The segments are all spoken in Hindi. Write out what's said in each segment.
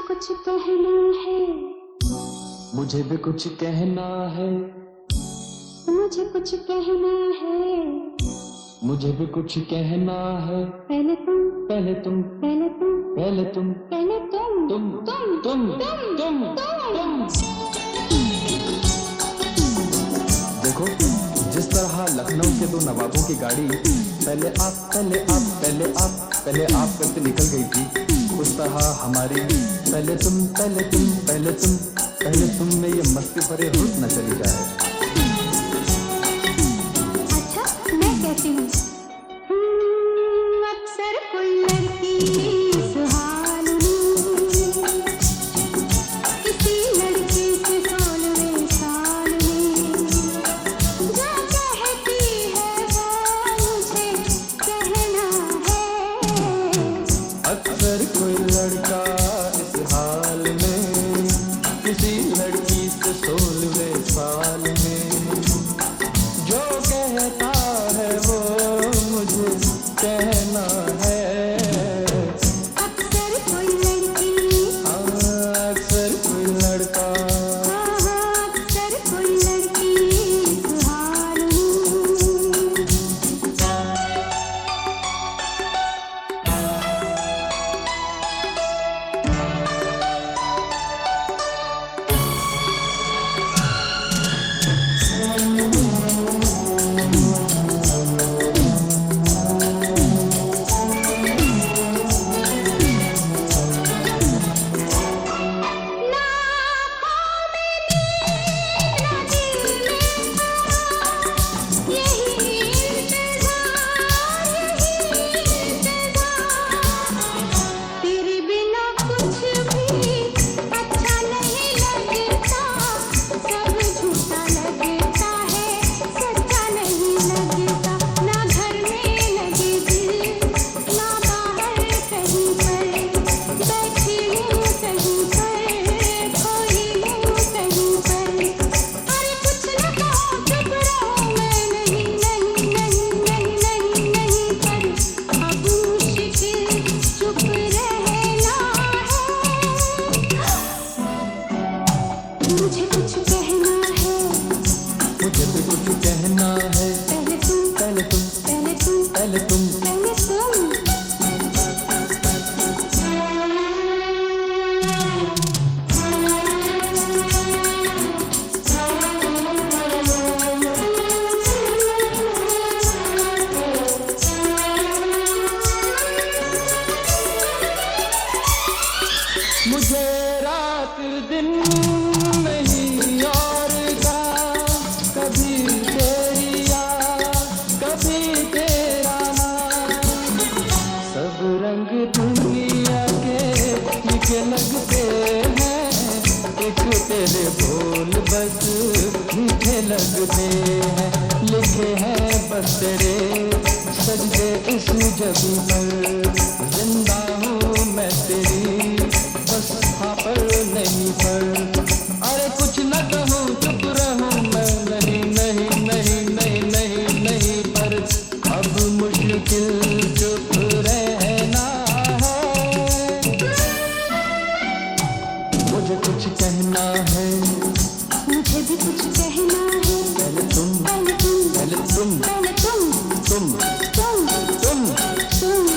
कुछ कहना है, मुझे भी कुछ कहना है, मुझे कुछ कहना है, मुझे भी कुछ कहना है। पहले तुम, पहले तुम, पहले तुम, पहले तुम, पहले तुम, तुम, तुम, तुम, तुम। देखो जिस तरह लखनऊ के दो नवाबों की गाड़ी पहले आप, पहले आप, पहले आप, पहले आप करके निकल गई थी, उस तरह हमारी पहले तुम, पहले तुम, पहले तुम, पहले तुम में ये मस्ती भरे रुत न चली जाए। अच्छा मैं कहती हूँ, अक्सर कोई लड़की सुहानी किसी लड़के से 16वें साल में जो कहती है वो मुझे कहना है। अक्सर कोई लड़का इस हाल में किसी लड़की से 16वें साल में जो कहता है वो मुझे कहना है। अक्सर कोई लड़की, अक्सर कोई लड़का, अक्सर कोई लड़की सुहानी। मुझे कुछ कहना है, मुझे भी कुछ कहना है। पहले तुम, पहले तुम, पहले तुम, पहले तुम, पहले तुम। मुझे रात दिन नहीं और का कभी तेरी याद, कभी तेरा नाम, सब रंग दुनिया के मीठे लगते हैं, एक तेरे बोल बस मीठे लगते हैं, लिखे हैं बस तेरे सजदे इस जबी पर, जिंदा हूँ मैं तेरी बस हाँ पर नहीं पर। अरे कुछ न कहूँ चुप रहूँ मैं, नहीं नहीं नहीं नहीं नहीं नहीं पर अब मुश्किल चुप रहना है। मुझे कुछ कहना है, मुझे भी कुछ कहना है, पहले तुम, पहले तुम, पहले तुम, पहले तुम, तुम, तुम, तुम। तुम।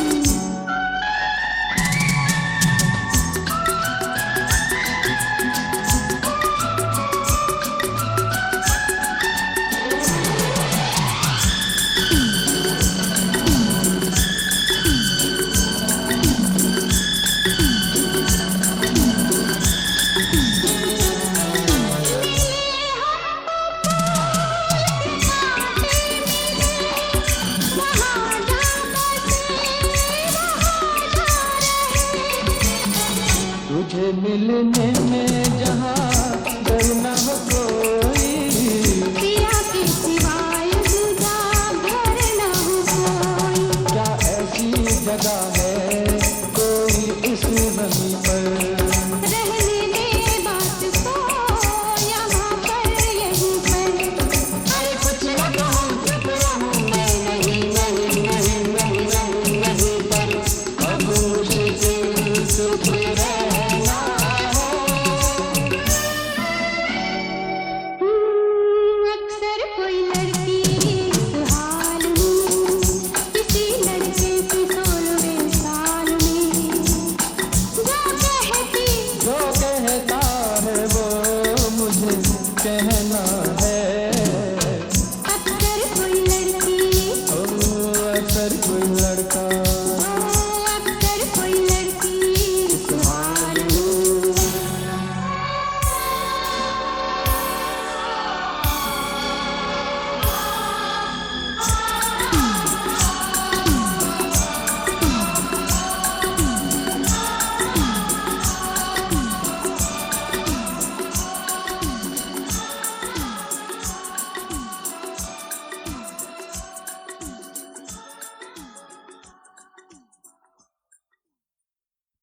तुझे मिलने में जहाँ डर न हो कोई, पिया के सिवाय दूजा घर न हो कोई। क्या ऐसी जगह